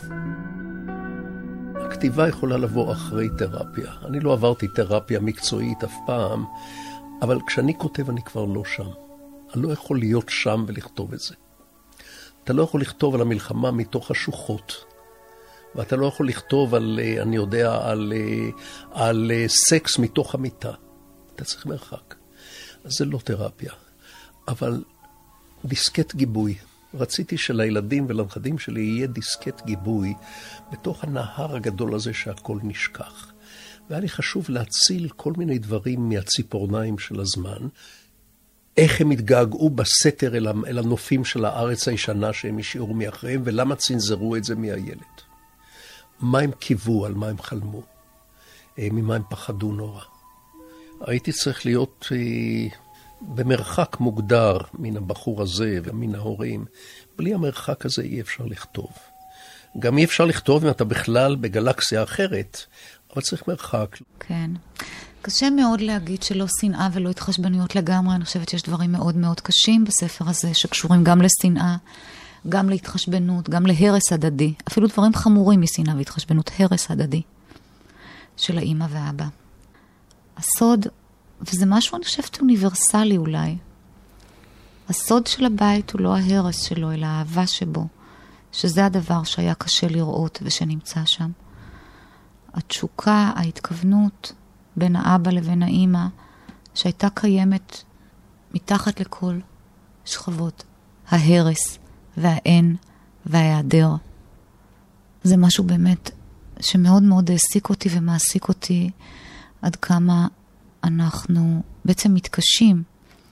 Speaker 2: הכתיבה יכולה לבוא אחרי תרפיה. אני לא עברתי תרפיה מקצועית אף פעם, אבל כשאני כותב אני כבר לא שם. אני לא יכול להיות שם ולכתוב את זה. אתה לא יכול לכתוב על המלחמה מתוך השוחות, ואתה לא יכול לכתוב על, אני יודע, על סקס מתוך המיטה. אתה צריך מרחק. אז זה לא תרפיה. אבל דיסקט גיבוי. רציתי שלילדים ולנכדים שלי יהיה דיסקט גיבוי בתוך הנהר הגדול הזה שהכל נשכח. והיה לי חשוב להציל כל מיני דברים מהציפורניים של הזמן. איך הם התגעגעו בסתר אל הנופים של הארץ הישנה שהם השאירו מאחריהם, ולמה צנזרו את זה מהילד. מה הם קיוו, על מה הם חלמו, ממה הם פחדו נורא. הייתי צריך להיות במרחק מוגדר מן הבחור הזה ומן ההורים. בלי המרחק הזה אי אפשר לכתוב. גם אי אפשר לכתוב אם אתה בכלל בגלקסיה אחרת, אבל צריך מרחק.
Speaker 3: כן. קשה מאוד להגיד שלא שנאה ולא התחשבנויות לגמרי. אני חושבת שיש דברים מאוד מאוד קשים בספר הזה, שקשורים גם לשנאה, גם להתחשבנות, גם להרס הדדי. אפילו דברים חמורים משנאה והתחשבנות, הרס הדדי של האמא והאבא. הסוד, וזה משהו אני חושבת אוניברסלי אולי, הסוד של הבית הוא לא ההרס שלו, אלא האהבה שבו, שזה הדבר שהיה קשה לראות ושנמצא שם. התשוקה, ההתכוונות בין האבא לבין האמא, שהייתה קיימת מתחת לכל שכבות ההרס והאין וההיעדר. זה משהו באמת שמאוד מאוד העסיק אותי ומעסיק אותי, עד כמה אנחנו בעצם מתקשים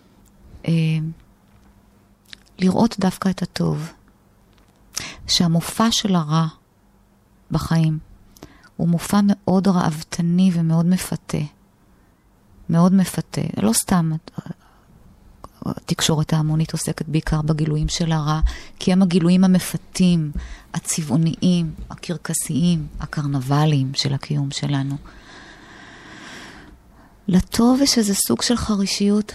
Speaker 3: לראות דווקא את הטוב. שהמופע של הרע בחיים הוא מופע מאוד רעבתני ומאוד מפתה. מאוד מפתה. לא סתם התקשורת ההמונית עוסקת בעיקר בגילויים של הרע, כי הם הגילויים המפתים, הצבעוניים, הקרקסיים, הקרנבליים של הקיום שלנו. לטוב יש איזה סוג של חרישיות.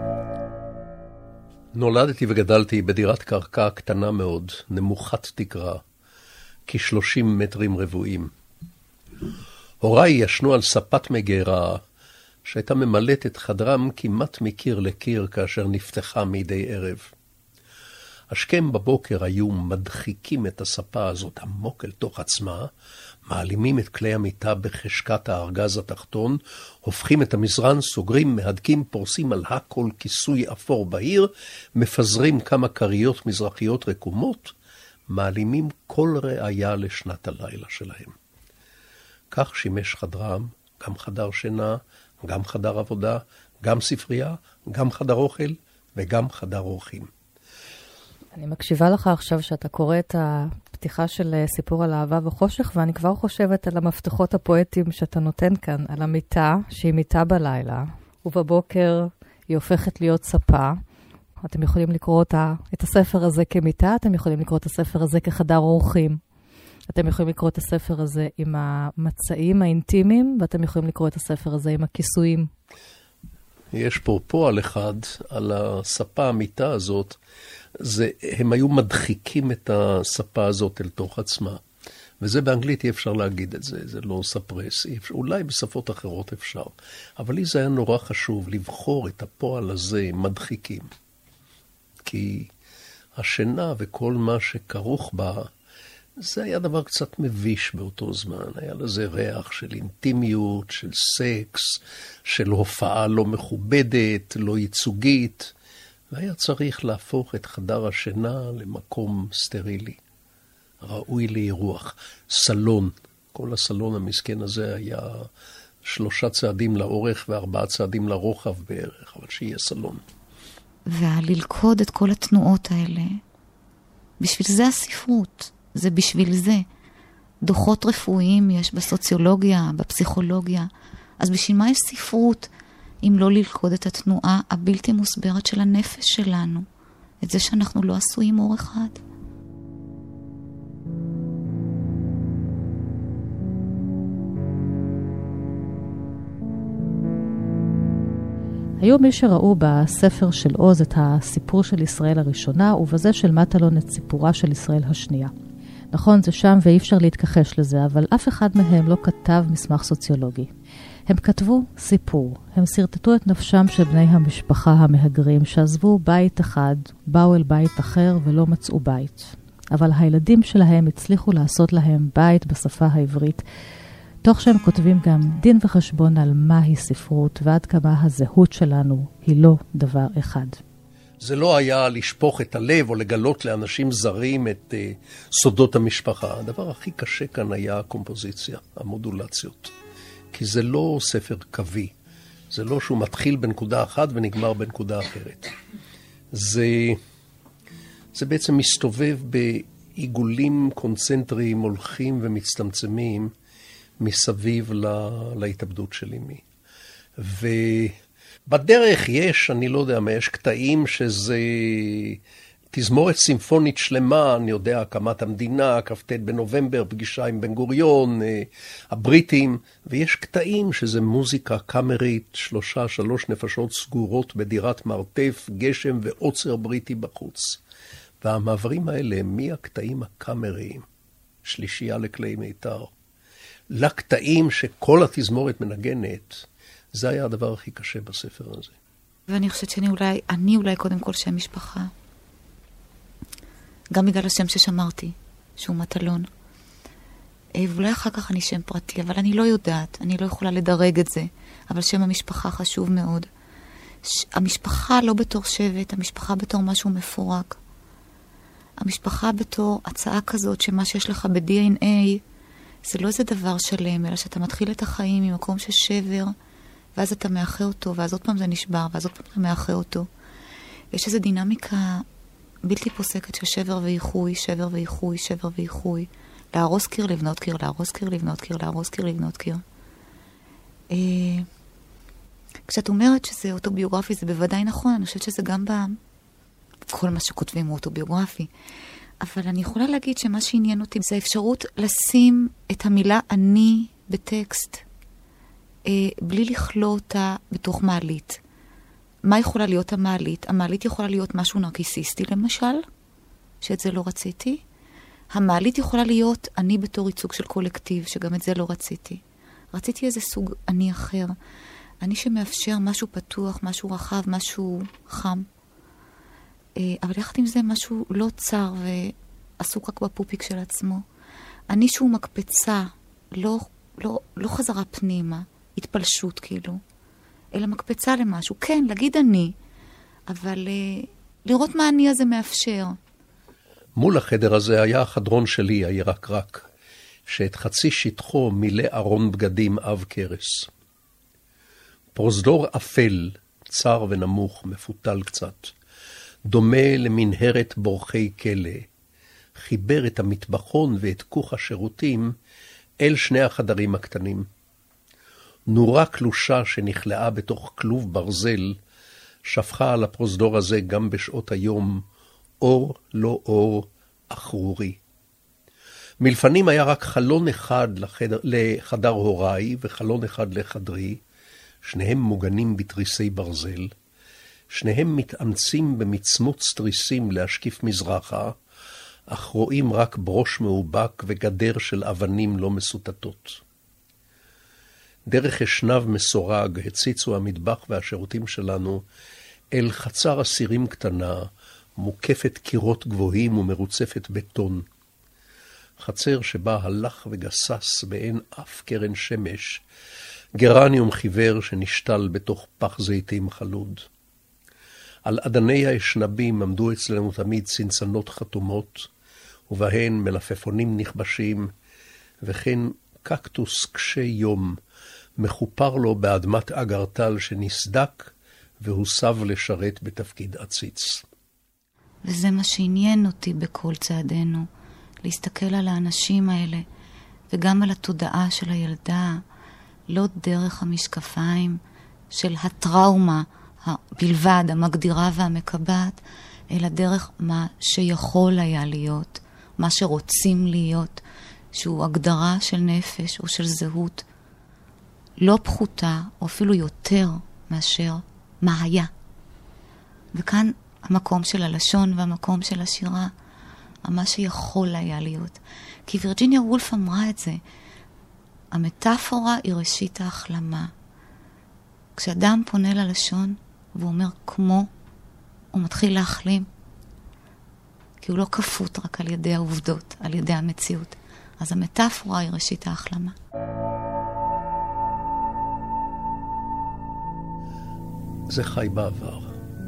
Speaker 2: נולדתי וגדלתי בדירת קרקע קטנה מאוד, נמוכת תקרה, כ-30 מטרים רבועים. הוריי ישנו על ספת מגרה, שהייתה ממלאת את חדרם כמעט מקיר לקיר כאשר נפתחה מדי ערב. השכם בבוקר היו מדחיקים את הספה הזאת עמוק אל תוך עצמה, מעלימים את כלי המיטה בחשקת הארגז התחתון, הופכים את המזרן, סוגרים, מהדקים, פורסים על הכל כיסוי אפור בהיר, מפזרים כמה קריות מזרחיות רקומות, מעלימים כל ראיה לשנת הלילה שלהם. כך שימש חדרם, גם חדר שינה, גם חדר עבודה, גם ספרייה, גם חדר אוכל וגם חדר אורחים.
Speaker 4: אני מקשיבה לך עכשיו שאתה קורא את הפתיחה של סיפור על אהבה וחושך, ואני כבר חושבת על המפתחות הפואטיים שאתה נותן כאן, על המיטה שהיא מיטה בלילה, ובבוקר היא הופכת להיות ספה. אתם יכולים לקרוא את הספר הזה כמיטה, אתם יכולים לקרוא את הספר הזה כחדר אורחים. אתם יכולים לקרוא את הספר הזה עם המצעים האינטימיים, ואתם יכולים לקרוא את הספר הזה עם הכיסויים.
Speaker 2: יש פה פועל אחד על הספה המיטה הזאת, הם היו מדחיקים את הספה הזאת אל תוך עצמה. וזה באנגלית אי אפשר להגיד את זה, זה לא ספרס, אולי בשפות אחרות אפשר. אבל לי זה היה נורא חשוב לבחור את הפועל הזה מדחיקים. כי השינה וכל מה שכרוך בה, זה היה דבר קצת מביש באותו זמן. היה לזה ריח של אינטימיות, של סקס, של הופעה לא מכובדת, לא ייצוגית. והיה צריך להפוך את חדר השינה למקום סטרילי, ראוי לאירוח. סלון, כל הסלון המסכן הזה היה 3 צעדים לאורך ו4 צעדים לרוחב בערך, אבל שיהיה סלון.
Speaker 3: וללכוד את כל התנועות האלה, בשביל זה הספרות, זה בשביל זה. דוחות רפואיים יש בסוציולוגיה, בפסיכולוגיה, אז בשביל מה יש ספרות? אם לא ללכוד את התנועה הבלתי מוסברת של הנפש שלנו, את זה שאנחנו לא עשויים אור אחד.
Speaker 4: היו מי שראו בספר של עוז את הסיפור של ישראל הראשונה, ובזה של מטלון את סיפורה של ישראל השנייה. נכון, זה שם ואי אפשר להתכחש לזה, אבל אף אחד מהם לא כתב מסמך סוציולוגי. הם כתבו סיפור, הם סרטטו את נפשם של בני המשפחה המהגרים שעזבו בית אחד, באו אל בית אחר ולא מצאו בית. אבל הילדים שלהם הצליחו לעשות להם בית בשפה העברית, תוך שהם כותבים גם דין וחשבון על מהי ספרות ועד כמה הזהות שלנו היא לא דבר אחד.
Speaker 2: זה לא היה לשפוך את הלב או לגלות לאנשים זרים את סודות המשפחה. הדבר הכי קשה כאן היה הקומפוזיציה, המודולציות. כי זה לא ספר קווי. זה לא שהוא מתחיל בנקודה אחת ונגמר בנקודה אחרת. זה בעצם מסתובב בעיגולים קונצנטריים הולכים ומצטמצמים מסביב להתאבדות של אמי. ובדרך יש, אני לא יודע מה, יש קטעים שזה תזמורת סימפונית שלמה, אני יודע, הקמת המדינה, כ"ט בנובמבר, פגישה עם בן גוריון, הבריטים, ויש קטעים שזה מוזיקה קאמרית, 3 נפשות סגורות בדירת מרתף, גשם ועוצר בריטי בחוץ. והמעברים האלה, מהקטעים הקאמריים, שלישייה לכלי מיתר, לקטעים שכל התזמורת מנגנת, זה היה הדבר הכי קשה בספר הזה.
Speaker 3: ואני חושבת שאני אולי קודם כל שם משפחה. גם בגלל השם ששמרתי, שהוא מטלון. ואולי אחר כך אני שם פרטי, אבל אני לא יודעת, אני לא יכולה לדרג את זה. אבל שם המשפחה חשוב מאוד. המשפחה לא בתור שבט, המשפחה בתור משהו מפורק. המשפחה בתור הצעה כזאת שמה שיש לך ב-DNA, זה לא איזה דבר שלם, אלא שאתה מתחיל את החיים ממקום של שבר, ואז אתה מאחר אותו, ואז עוד פעם זה נשבר, ואז עוד פעם אתה מאחר אותו. יש איזו דינמיקה בלתי פוסקת של שבר ואיחוי, שבר ואיחוי, שבר ואיחוי. להרוס קיר, לבנות קיר, להרוס קיר, לבנות קיר, להרוס קיר, לבנות קיר. כשאת אומרת שזה אוטוביוגרפי, זה בוודאי נכון, אני חושבת שזה גם כל מה שכותבים הוא אוטוביוגרפי. אבל אני יכולה להגיד שמה שעניין אותי זה האפשרות לשים את המילה אני בטקסט, בלי לכלוא אותה בתוך מעלית. מה יכולה להיות המעלית? המעלית יכולה להיות משהו נרקיסיסטי למשל, שאת זה לא רציתי. המעלית יכולה להיות אני בתור ייצוג של קולקטיב, שגם את זה לא רציתי. רציתי איזה סוג אני אחר. אני שמאפשר משהו פתוח, משהו רחב, משהו חם. אבל יחד עם זה משהו לא צר ועסוק רק בפופיק של עצמו. אני שהוא מקפצה, לא חזרה פנימה, התפלשות כאילו, אלא מקפצה למשהו. כן, להגיד אני, אבל לראות מה אני הזה מאפשר.
Speaker 2: מול החדר הזה היה החדרון שלי, הירקרק, שאת חצי שטחו מילא ארון בגדים אב קרס. פרוזדור אפל, צר ונמוך, מפותל קצת, דומה למנהרת בורחי כלא, חיבר את המטבחון ואת כוך השירותים אל שני החדרים הקטנים. נורה קלושה שנכלאה בתוך כלוב ברזל, שפכה על הפרוזדור הזה גם בשעות היום, אור לא אור, אחרורי. מלפנים היה רק חלון אחד לחדר הוריי וחלון אחד לחדרי, שניהם מוגנים בתריסי ברזל, שניהם מתאמצים במצמוץ תריסים להשקיף מזרחה, אך רואים רק ברוש מאובק וגדר של אבנים לא מסוטטות. דרך אשנב מסורג הציצו המטבח והשירותים שלנו אל חצר אסירים קטנה, מוקפת קירות גבוהים ומרוצפת בטון. חצר שבה הלך וגסס באין אף קרן שמש, גרניום חיוור שנשתל בתוך פח זיתים חלוד. על עדני האשנבים עמדו אצלנו תמיד צנצנות חתומות, ובהן מלפפונים נכבשים, וכן קקטוס קשה יום, מחופר לו באדמת אגרטל שנסדק, והוסב לשרת בתפקיד עציץ.
Speaker 3: וזה מה שעניין אותי בכל צעדינו, להסתכל על האנשים האלה, וגם על התודעה של הילדה, לא דרך המשקפיים של הטראומה בלבד, המגדירה והמקבעת, אלא דרך מה שיכול היה להיות, מה שרוצים להיות, שהוא הגדרה של נפש או של זהות, לא פחותה, או אפילו יותר מאשר מה היה. וכאן המקום של הלשון והמקום של השירה, מה שיכול היה להיות. כי וירג'יניה וולף אמרה את זה, המטאפורה היא ראשית ההחלמה. כשאדם פונה ללשון והוא אומר כמו, הוא מתחיל להחלים. כי הוא לא כפות רק על ידי העובדות, על ידי המציאות. אז המטאפורה היא ראשית ההחלמה.
Speaker 2: זה חי בעבר.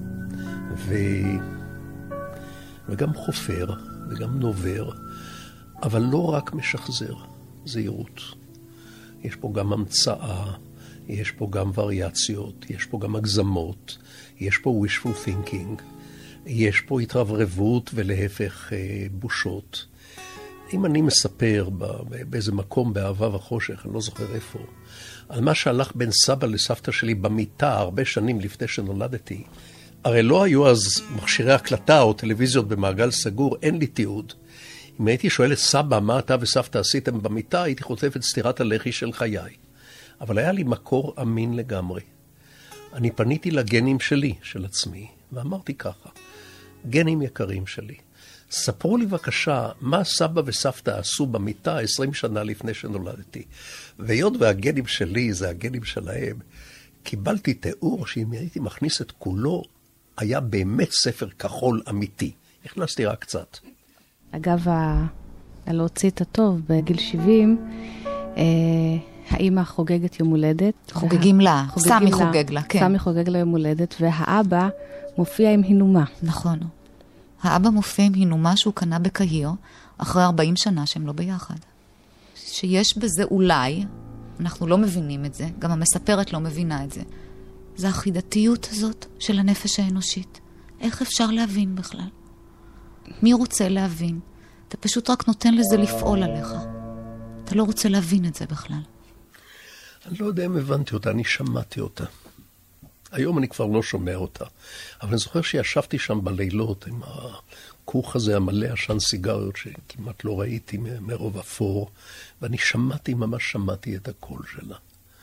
Speaker 2: וגם חופר, וגם נובר, אבל לא רק משחזר, זהירות. יש פה גם המצאה, יש פה גם וריאציות, יש פה גם הגזמות, יש פה wishful thinking, יש פה התרברבות ולהפך בושות. אם אני מספר באיזה מקום באהבה וחושך, אני לא זוכר איפה, על מה שהלך בין סבא לסבתא שלי במיטה הרבה שנים לפני שנולדתי, הרי לא היו אז מכשירי הקלטה או טלוויזיות במעגל סגור, אין לי תיעוד. אם הייתי שואל את סבא מה אתה וסבתא עשיתם במיטה, הייתי חוטף את סתירת הלחי של חיי. אבל היה לי מקור אמין לגמרי. אני פניתי לגנים שלי, של עצמי, ואמרתי ככה, גנים יקרים שלי, ספרו לי בבקשה מה סבא וסבתא עשו במיטה 20 שנה לפני שנולדתי. והיות והגנים שלי זה הגנים שלהם, קיבלתי תיאור שאם הייתי מכניס את כולו, היה באמת ספר כחול אמיתי. הכנסתי רק קצת.
Speaker 5: אגב, להוציא את הטוב בגיל 70, האמא חוגגת יום הולדת.
Speaker 3: חוגגים לה, סמי חוגג לה, כן.
Speaker 5: סמי חוגג לה יום הולדת, והאבא מופיע עם הינומה.
Speaker 3: נכון. האבא מופיע עם הינומה שהוא קנה בקהיר, אחרי 40 שנה שהם לא ביחד. שיש בזה אולי, אנחנו לא מבינים את זה, גם המספרת לא מבינה את זה. זה החידתיות הזאת של הנפש האנושית. איך אפשר להבין בכלל? מי רוצה להבין? אתה פשוט רק נותן לזה לפעול עליך. אתה לא רוצה להבין את זה בכלל.
Speaker 2: אני לא יודע אם הבנתי אותה, אני שמעתי אותה. היום אני כבר לא שומע אותה. אבל אני זוכר שישבתי שם בלילות עם הכוך הזה המלא עשן סיגריות שכמעט לא ראיתי מרוב אפור, ואני ממש שמעתי את הקול שלה.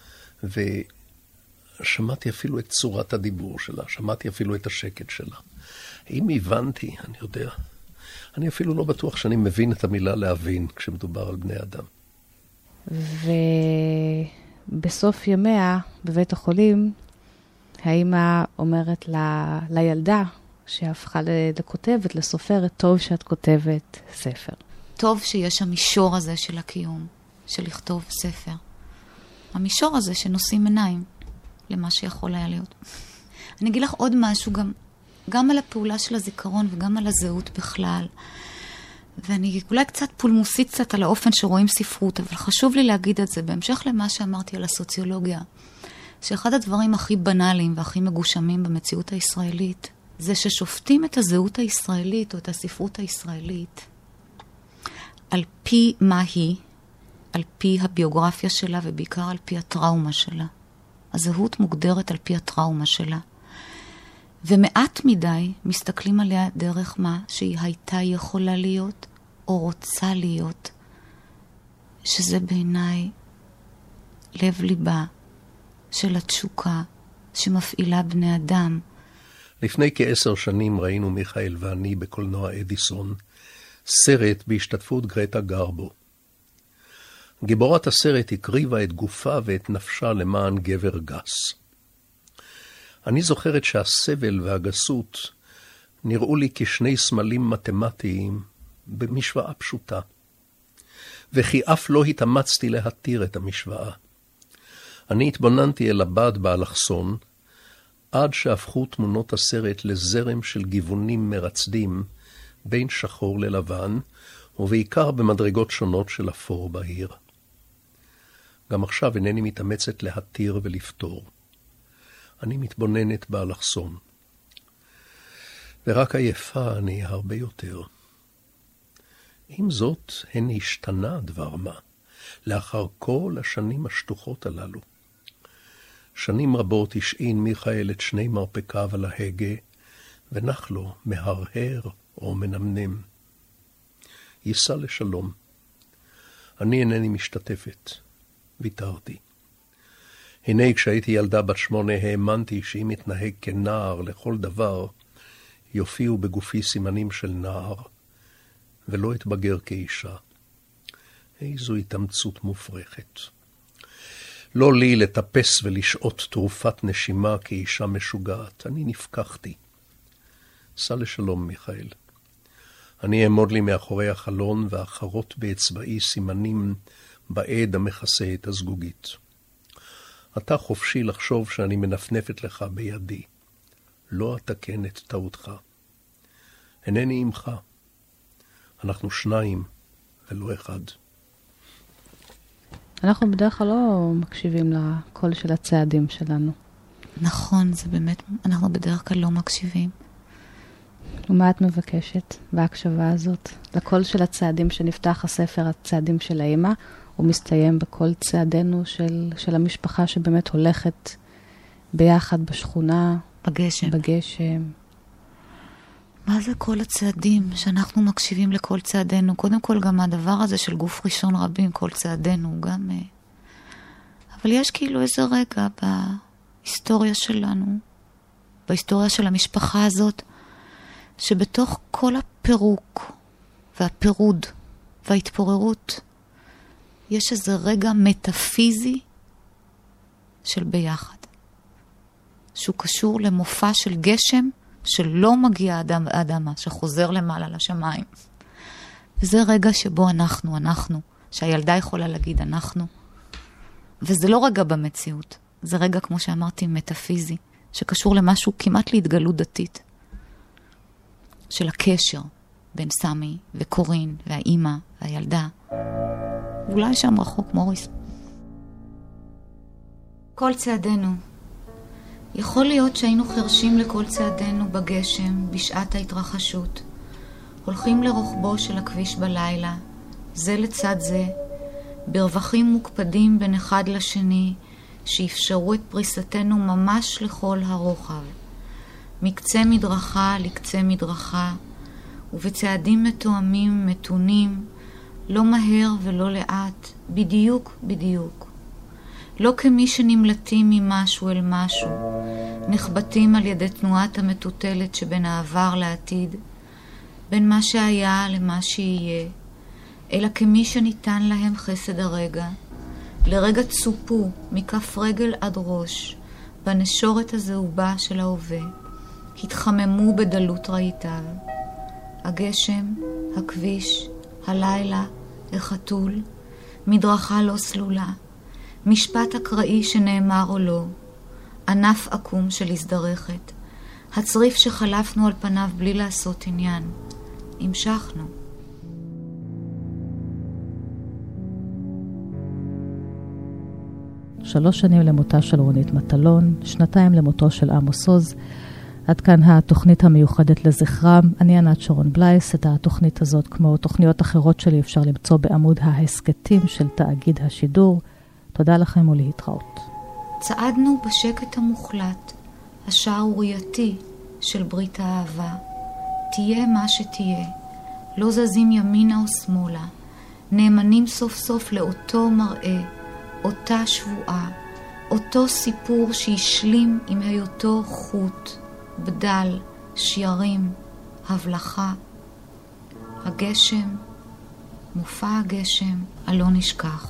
Speaker 2: ושמעתי אפילו את צורת הדיבור שלה, שמעתי אפילו את השקט שלה. אם הבנתי, אני יודע, אני אפילו לא בטוח שאני מבין את המילה להבין כשמדובר על בני אדם.
Speaker 5: ובסוף ימיה, בבית החולים, האמא אומרת לילדה, שהפכה לכותבת, לסופרת. טוב שאת כותבת ספר.
Speaker 3: טוב שיש המישור הזה של הקיום, של לכתוב ספר. המישור הזה שנושאים עיניים למה שיכול היה להיות. אני אגיד לך עוד משהו, גם על הפעולה של הזיכרון וגם על הזהות בכלל. ואני אולי קצת פולמוסית קצת על האופן שרואים ספרות, אבל חשוב לי להגיד את זה, בהמשך למה שאמרתי על הסוציולוגיה, שאחד הדברים הכי בנאליים והכי מגושמים במציאות הישראלית, זה ששופטים את הזהות הישראלית או את הספרות הישראלית, על פי מה היא, על פי הביוגרפיה שלה ובעיקר על פי הטראומה שלה. הזהות מוגדרת על פי הטראומה שלה. ומעט מדי מסתכלים עליה דרך מה שהיא הייתה יכולה להיות או רוצה להיות, שזה בעיניי לב ליבה של התשוקה שמפעילה בני אדם.
Speaker 2: לפני כ10 שנים ראינו מיכאל ואני בקולנוע אדיסון סרט בהשתתפות גרטה גרבו. גיבורת הסרט הקריבה את גופה ואת נפשה למען גבר גס. אני זוכרת שהסבל והגסות נראו לי כשני סמלים מתמטיים במשוואה פשוטה, וכי אף לא התאמצתי להתיר את המשוואה. אני התבוננתי אל הבד באלכסון, עד שהפכו תמונות הסרט לזרם של גיוונים מרצדים בין שחור ללבן, ובעיקר במדרגות שונות של אפור בהיר. גם עכשיו אינני מתאמצת להתיר ולפתור. אני מתבוננת באלכסון. ורק עייפה אני הרבה יותר. עם זאת, הן השתנה דבר מה, לאחר כל השנים השטוחות הללו. שנים רבות השעין מיכאל את שני מרפקיו על ההגה, ונח לו מהרהר או מנמנם. ייסע לשלום. אני אינני משתתפת. ויתרתי. הנה כשהייתי ילדה בת 8 האמנתי שאם מתנהג כנער לכל דבר, יופיעו בגופי סימנים של נער, ולא אתבגר כאישה. איזו התאמצות מופרכת. לא לי לטפס ולשעות תרופת נשימה כאישה משוגעת. אני נפקחתי. סע לשלום, מיכאל. אני אעמוד לי מאחורי החלון ואחרות באצבעי סימנים בעד המכסה את הזגוגית. אתה חופשי לחשוב שאני מנפנפת לך בידי. לא אתקן את טעותך. אינני עמך. אנחנו שניים ולא אחד.
Speaker 5: אנחנו בדרך כלל לא מקשיבים לקול של הצעדים שלנו.
Speaker 3: נכון, זה באמת, אנחנו בדרך כלל לא מקשיבים.
Speaker 5: ומה את מבקשת בהקשבה הזאת? לקול של הצעדים שנפתח הספר, הצעדים של האמא, הוא מסתיים בכל צעדינו של המשפחה שבאמת הולכת ביחד בשכונה. בגשם.
Speaker 3: מה זה כל הצעדים שאנחנו מקשיבים לכל צעדינו? קודם כל גם הדבר הזה של גוף ראשון רבים, כל צעדינו, גם... אבל יש כאילו איזה רגע בהיסטוריה שלנו, בהיסטוריה של המשפחה הזאת, שבתוך כל הפירוק והפירוד וההתפוררות, יש איזה רגע מטאפיזי של ביחד, שהוא קשור למופע של גשם שלא מגיע האדמה, שחוזר למעלה לשמיים. וזה רגע שבו אנחנו, שהילדה יכולה להגיד אנחנו. וזה לא רגע במציאות, זה רגע, כמו שאמרתי, מטאפיזי, שקשור למשהו כמעט להתגלות דתית, של הקשר בין סמי וקורין והאימא והילדה. אולי שם רחוק מוריס. כל צעדינו. יכול להיות שהיינו חרשים לכל צעדינו בגשם, בשעת ההתרחשות. הולכים לרוחבו של הכביש בלילה, זה לצד זה, ברווחים מוקפדים בין אחד לשני, שאפשרו את פריסתנו ממש לכל הרוחב. מקצה מדרכה לקצה מדרכה, ובצעדים מתואמים, מתונים, לא מהר ולא לאט, בדיוק. לא כמי שנמלטים ממשהו אל משהו, נחבטים על ידי תנועת המטוטלת שבין העבר לעתיד, בין מה שהיה למה שיהיה, אלא כמי שניתן להם חסד הרגע, לרגע צופו מכף רגל עד ראש, בנשורת הזהובה של ההווה, התחממו בדלות ראיתיו. הגשם, הכביש, הלילה, החתול, מדרכה לא סלולה, משפט אקראי שנאמר או לא, ענף עקום של הזדרכת, הצריף שחלפנו על פניו בלי לעשות עניין. המשכנו.
Speaker 4: שלוש שנים למותה של רונית מטלון, 2 למותו של עמוס עוז. עד כאן התוכנית המיוחדת לזכרם. אני ענת שרון בלייס. את התוכנית הזאת, כמו תוכניות אחרות שלי, אפשר למצוא בעמוד ההסקטים של תאגיד השידור. תודה לכם ולהתראות.
Speaker 3: צעדנו בשקט המוחלט, השערורייתי של ברית האהבה. תהיה מה שתהיה, לא זזים ימינה או שמאלה, נאמנים סוף סוף לאותו מראה, אותה שבועה, אותו סיפור שהשלים עם היותו חוט, בדל, שירים, הבלחה. הגשם, מופע הגשם, הלא נשכח.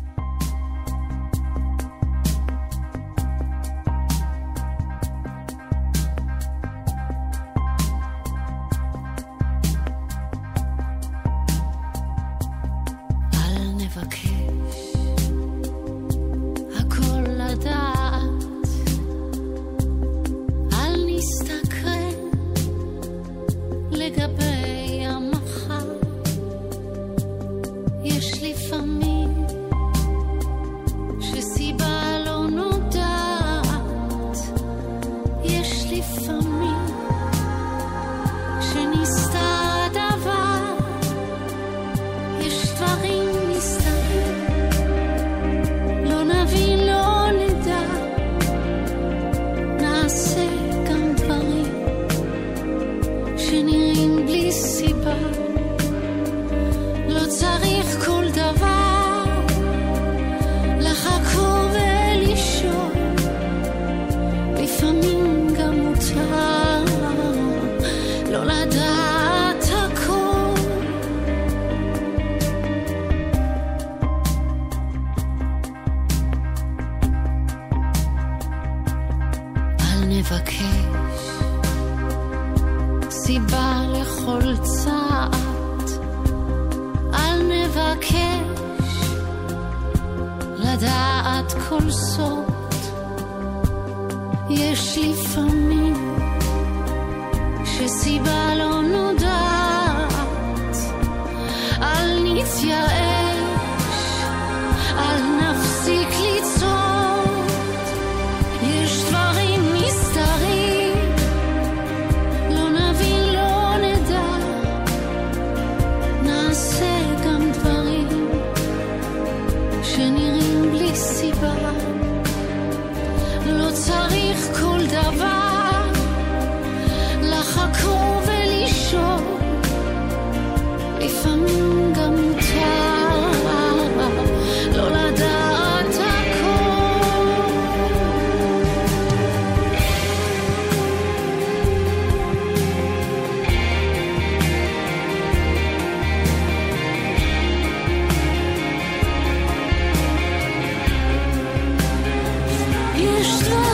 Speaker 7: סיבה לכל צעד, אל נבקש לדעת כל סוד. יש לפעמים שסיבה לא נודעת, אל נתייאש, אל נפסיק לצעוד. יש דברים נסתרים, לא נבין, לא נדע, נעשה גם דברים שנראים בלי סיבה. לא צריך כל דבר לחקור ולשאול, לפעמים גם מותר לא לדעת הכל. יש דברים